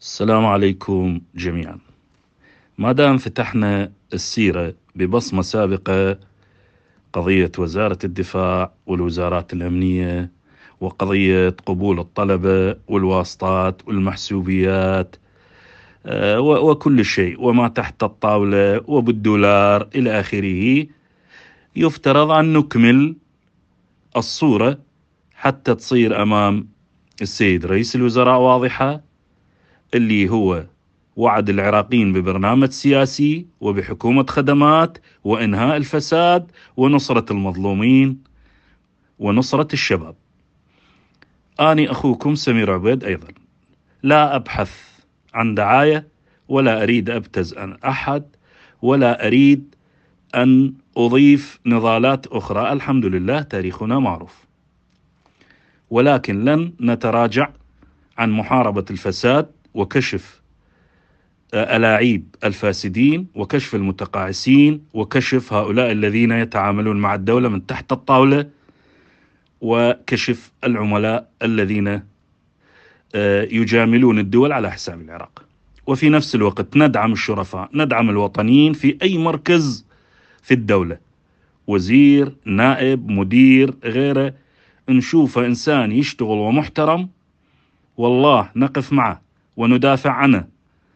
السلام عليكم جميعا. ما دام فتحنا السيرة ببصمة سابقة، قضية وزارة الدفاع والوزارات الأمنية وقضية قبول الطلبة والواسطات والمحسوبيات، وكل شيء وما تحت الطاولة وبالدولار إلى آخره، يفترض أن نكمل الصورة حتى تصير أمام السيد رئيس الوزراء واضحة، اللي هو وعد العراقيين ببرنامج سياسي وبحكومة خدمات وإنهاء الفساد ونصرة المظلومين ونصرة الشباب. أنا أخوكم سمير عبيد، أيضا لا أبحث عن دعاية ولا أريد أبتز عن أحد ولا أريد أن أضيف نضالات أخرى. الحمد لله تاريخنا معروف، ولكن لن نتراجع عن محاربة الفساد وكشف ألاعيب الفاسدين وكشف المتقاعسين وكشف هؤلاء الذين يتعاملون مع الدولة من تحت الطاولة وكشف العملاء الذين يجاملون الدول على حساب العراق. وفي نفس الوقت ندعم الشرفاء، ندعم الوطنيين في أي مركز في الدولة، وزير، نائب، مدير، غيره، نشوفه إنسان يشتغل ومحترم والله نقف معه وندافع عنه،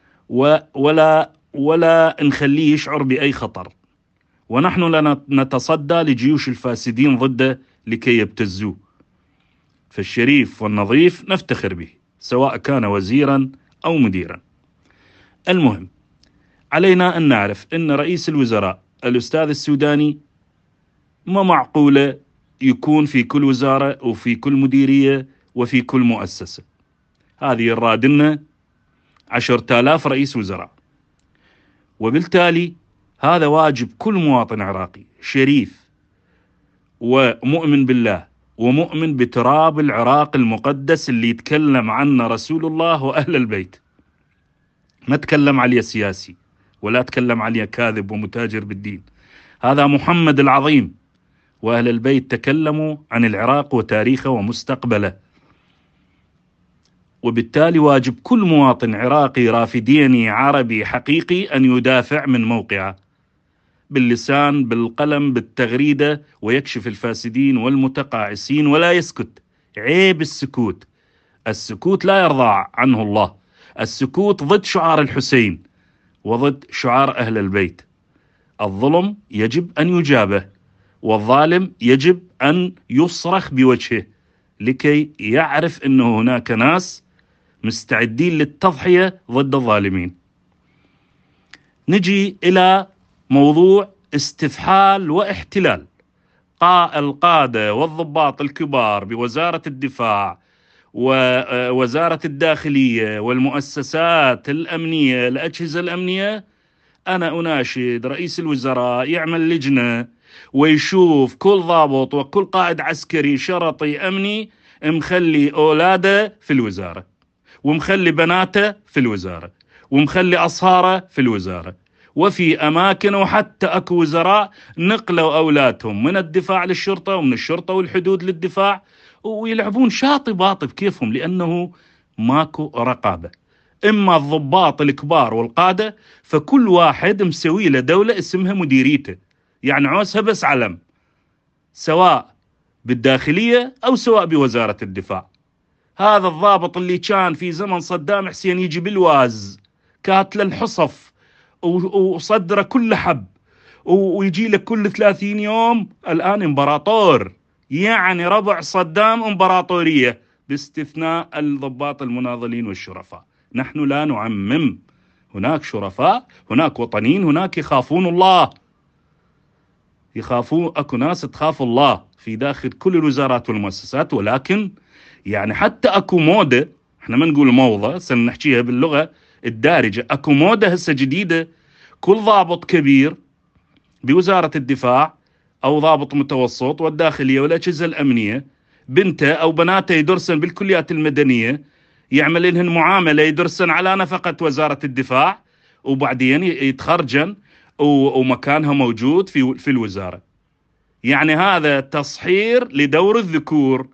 ولا نخليه يشعر بأي خطر، ونحن لا نتصدى لجيوش الفاسدين ضده لكي يبتزوه. فالشريف والنظيف نفتخر به سواء كان وزيرا أو مديرا. المهم، علينا أن نعرف أن رئيس الوزراء الأستاذ السوداني ما معقولة يكون في كل وزارة وفي كل مديرية وفي كل مؤسسة. هذه يرادنا 10,000 رئيس وزراء، وبالتالي هذا واجب كل مواطن عراقي شريف ومؤمن بالله ومؤمن بتراب العراق المقدس اللي يتكلم عنه رسول الله وأهل البيت. ما تكلم عليه سياسي ولا تكلم عليه كاذب ومتاجر بالدين، هذا محمد العظيم وأهل البيت تكلموا عن العراق وتاريخه ومستقبله. وبالتالي واجب كل مواطن عراقي رافديني عربي حقيقي أن يدافع من موقعه باللسان، بالقلم، بالتغريدة، ويكشف الفاسدين والمتقاعسين ولا يسكت. عيب السكوت، السكوت لا يرضى عنه الله، السكوت ضد شعار الحسين وضد شعار أهل البيت. الظلم يجب أن يجابه، والظالم يجب أن يصرخ بوجهه لكي يعرف أنه هناك ناس مستعدين للتضحية ضد الظالمين. نجي إلى موضوع استفحال واحتلال القادة والضباط الكبار بوزارة الدفاع ووزارة الداخلية والمؤسسات الأمنية، الأجهزة الأمنية. أنا أناشد رئيس الوزراء يعمل لجنة ويشوف كل ضابط وكل قائد عسكري شرطي أمني مخلي أولاده في الوزارة، ومخلي بناته في الوزارة، ومخلي أصهاره في الوزارة، وفي أماكن وحتى أكو وزراء نقلوا أولادهم من الدفاع للشرطة ومن الشرطة والحدود للدفاع، ويلعبون شاطي باطي بكيفهم، لأنه ماكو رقابة. إما الضباط الكبار والقادة فكل واحد مسوي له دولة اسمها مديريته، يعني عوسها بس علم، سواء بالداخلية أو سواء بوزارة الدفاع. هذا الضابط اللي كان في زمن صدام حسين يجي بالواز كاتل الحصف وصدره كل حب ويجي لك كل 30 يوم، الآن امبراطور، يعني ربع صدام امبراطورية، باستثناء الضباط المناضلين والشرفاء. نحن لا نعمم، هناك شرفاء، هناك وطنيين، هناك يخافون الله، يخافون، اكو ناس تخاف الله في داخل كل الوزارات والمؤسسات. ولكن يعني حتى اكو موضة، احنا ما نقول موضة، سنحكيها باللغة الدارجة، اكو موضة هسه جديدة، كل ضابط كبير بوزارة الدفاع او ضابط متوسط والداخلية والاجهزة الامنية بنته او بناته يدرسن بالكليات المدنية، يعمل لهن معاملة يدرسن على نفقة وزارة الدفاع، وبعدين يتخرجن ومكانها موجود في الوزارة. يعني هذا تصحير لدور الذكور،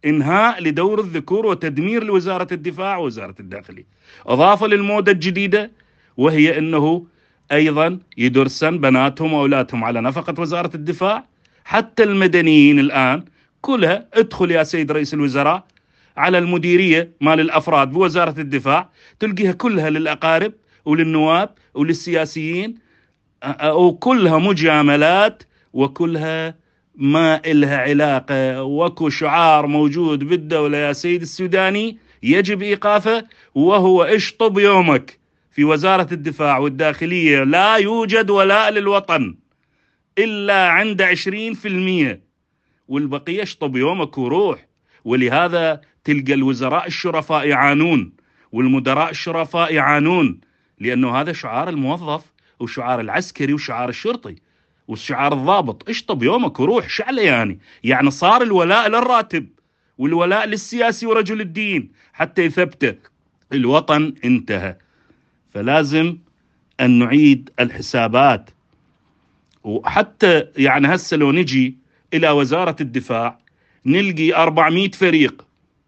إنهاء لدور الذكور وتدمير لوزارة الدفاع ووزارة الداخلية. أضافة للموضة الجديدة وهي أنه أيضا يدرسن بناتهم وأولادهم على نفقة وزارة الدفاع. حتى المدنيين الآن كلها ادخل يا سيد رئيس الوزراء على المديرية مال الأفراد بوزارة الدفاع، تلقيها كلها للأقارب وللنواب وللسياسيين، وكلها مجاملات وكلها ما إلها علاقة. وكو شعار موجود بالدولة يا سيد السوداني يجب إيقافه، وهو اشطب يومك. في وزارة الدفاع والداخلية لا يوجد ولاء للوطن إلا عند 20%، والبقية اشطب يومك وروح. ولهذا تلقى الوزراء الشرفاء يعانون والمدراء الشرفاء يعانون، لأنه هذا شعار الموظف وشعار العسكري وشعار الشرطي وشعار الضابط. اشطب يومك وروح شعله. يعني صار الولاء للراتب والولاء للسياسي ورجل الدين حتى يثبته. الوطن انتهى. فلازم أن نعيد الحسابات. وحتى هسه لو نجي إلى وزارة الدفاع نلقي 400 فريق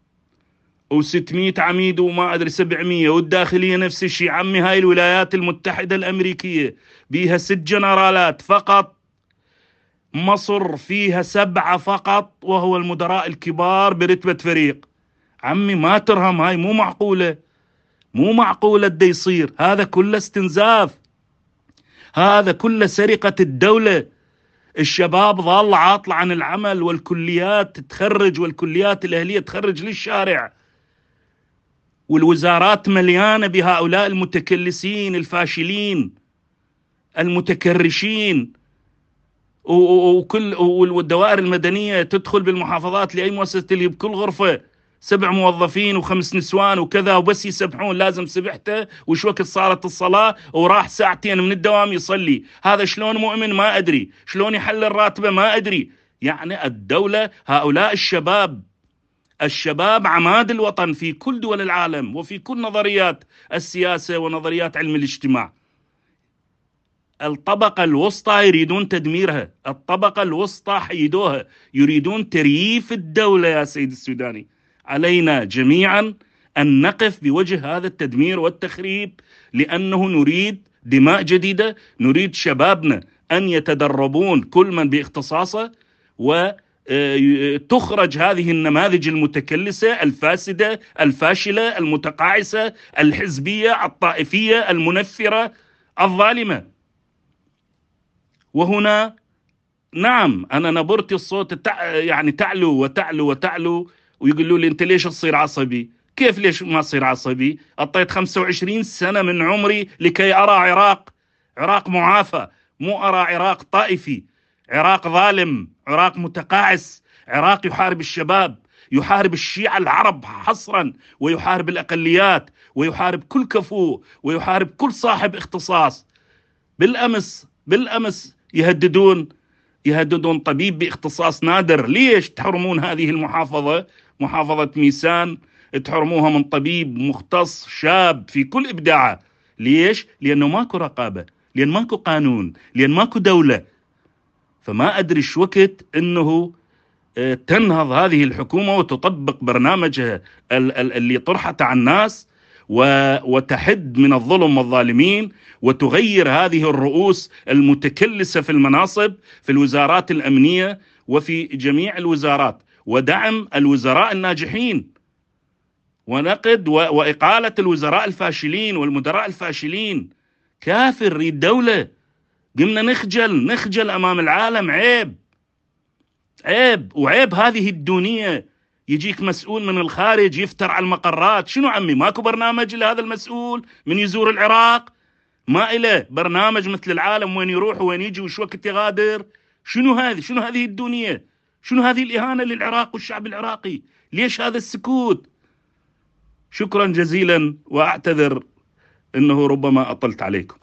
و600 عميد وما أدري 700، والداخلية نفس الشيء. عمي هاي الولايات المتحدة الأمريكية بيها 6 جنرالات فقط، مصر فيها 7 فقط، وهو المدراء الكبار برتبة فريق. عمي ما ترهم، هاي مو معقولة، مو معقولة ده يصير. هذا كله استنزاف، هذا كله سرقة الدولة. الشباب ظل عاطلة عن العمل، والكليات تخرج، والكليات الأهلية تخرج للشارع، والوزارات مليانة بهؤلاء المتكلسين الفاشلين المتكرشين. والدوائر المدنية تدخل بالمحافظات لأي مؤسسة اللي بكل غرفة 7 موظفين و5 نسوان وكذا، وبس يسبحون. لازم سبحته وش وقت صارت الصلاة وراح ساعتين من الدوام يصلي. هذا شلون مؤمن ما أدري، شلون يحلل راتبه ما أدري. الدولة هؤلاء الشباب عماد الوطن في كل دول العالم وفي كل نظريات السياسة ونظريات علم الاجتماع. الطبقة الوسطى يريدون تدميرها، الطبقة الوسطى حيدوها، يريدون ترييف الدولة. يا سيد السوداني، علينا جميعا أن نقف بوجه هذا التدمير والتخريب، لأنه نريد دماء جديدة، نريد شبابنا أن يتدربون كل من باختصاصه، وتخرج هذه النماذج المتكلسة الفاسدة الفاشلة المتقاعسة الحزبية الطائفية المنفرة الظالمة. وهنا نعم أنا نبرتي الصوت تعلو وتعلو وتعلو، ويقولوا لي أنت ليش تصير عصبي؟ كيف ليش ما أصير عصبي؟ أعطيت 25 سنة من عمري لكي أرى عراق معافى، مو أرى عراق طائفي، عراق ظالم، عراق متقاعس، عراق يحارب الشباب، يحارب الشيعة العرب حصرا، ويحارب الأقليات، ويحارب كل كفو، ويحارب كل صاحب اختصاص. بالأمس يهددون طبيب باختصاص نادر. ليش تحرمون هذه المحافظة، محافظة ميسان، تحرموها من طبيب مختص شاب في كل إبداعه؟ ليش؟ لأنه ماكو رقابة، لأن ماكو قانون، لأن ماكو دولة. فما أدري شو وقت أنه تنهض هذه الحكومة وتطبق برنامجها اللي طرحته على الناس، وتحد من الظلم والظالمين، وتغير هذه الرؤوس المتكلسة في المناصب في الوزارات الأمنية وفي جميع الوزارات، ودعم الوزراء الناجحين، ونقد وإقالة الوزراء الفاشلين والمدراء الفاشلين. كافر نريد دولة. قمنا نخجل أمام العالم. عيب وعيب هذه الدونية. يجيك مسؤول من الخارج يفتر على المقرات. شنو عمي؟ ماكو برنامج لهذا المسؤول من يزور العراق؟ ما إله برنامج مثل العالم، وين يروح وين يجي وش وقت يغادر؟ شنو هذه الدونية؟ شنو هذه الإهانة للعراق والشعب العراقي؟ ليش هذا السكوت؟ شكرا جزيلا، وأعتذر أنه ربما أطلت عليكم.